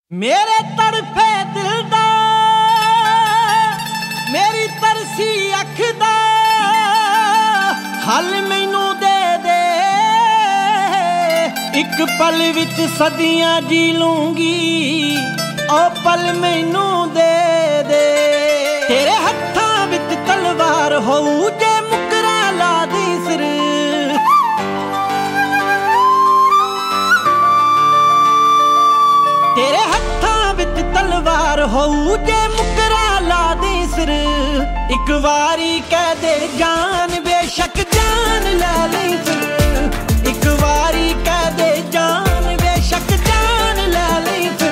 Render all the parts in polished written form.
मेरे तड़फे दिल दा मेरी तरसी अख दा हल मैनू दे दे। एक पल विच सदियां जी लूंगी ओ पल मैनू दे दे। तेरे हत्थां विच तलवार होऊ जे मुकरा ला दी सिर। तेरे हत्थां विच तलवार होऊ जे मुकरा ला दी सिर। एक वारी कह दे जान बेशक जान ला ली फिर। एक वारी कह दे जान बेशक जान ला ली फिर।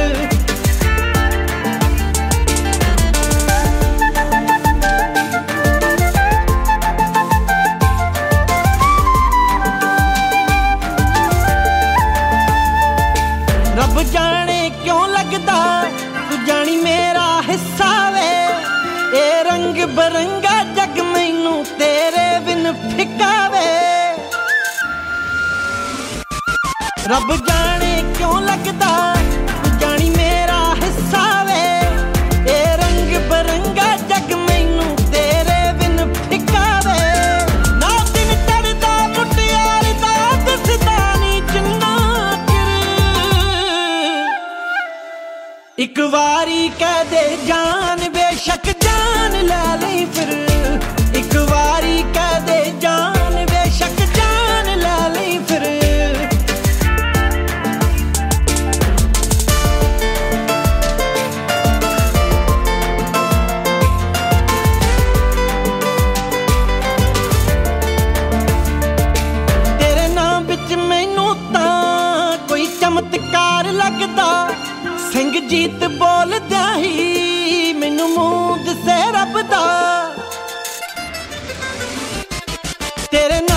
रब जाने क्यों लगदा तू जानी मेरा हिस्सा वे। ए रंग बरंगा जग मैनू तेरे बिन फिका वे। रब जाने क्यों लगदा तू जानी मेरा हिस्सा वे। ए रंग बरंगा जग मैनू तेरे बिन फिका वे। ना दिन चढ़दा मुटियार दा दिसदा नी जिन्ना एक वारी कह दे जान बेशक जान ला ली फिर। एक वारी कह दे जान बेशक जान ला ली फिर। तेरे नाम विच मैनू तां कोई चमत्कार लगदा। सिंह जीत बोलदा ही मैनू मूंद से रब दा। तेरे